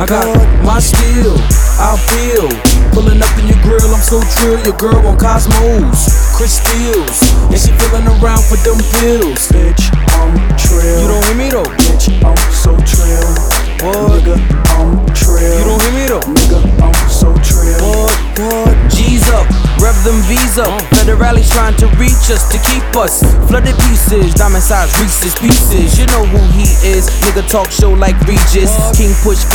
I got my steel, I feel. Pulling up in your grill, I'm so trill. Your girl on Cosmos, crystals, and she feeling around for them pills. Bitch, I'm trill. You don't hear me though? Bitch, I'm so trill. What? Nigga, I'm trill. You don't hear me though? Nigga, I'm so trill. What? G's up, rev them V's up. Federales trying to reach us to keep us. Flooded pieces, diamond size Reese's pieces. You know who he is. Nigga talk show like Regis. King push.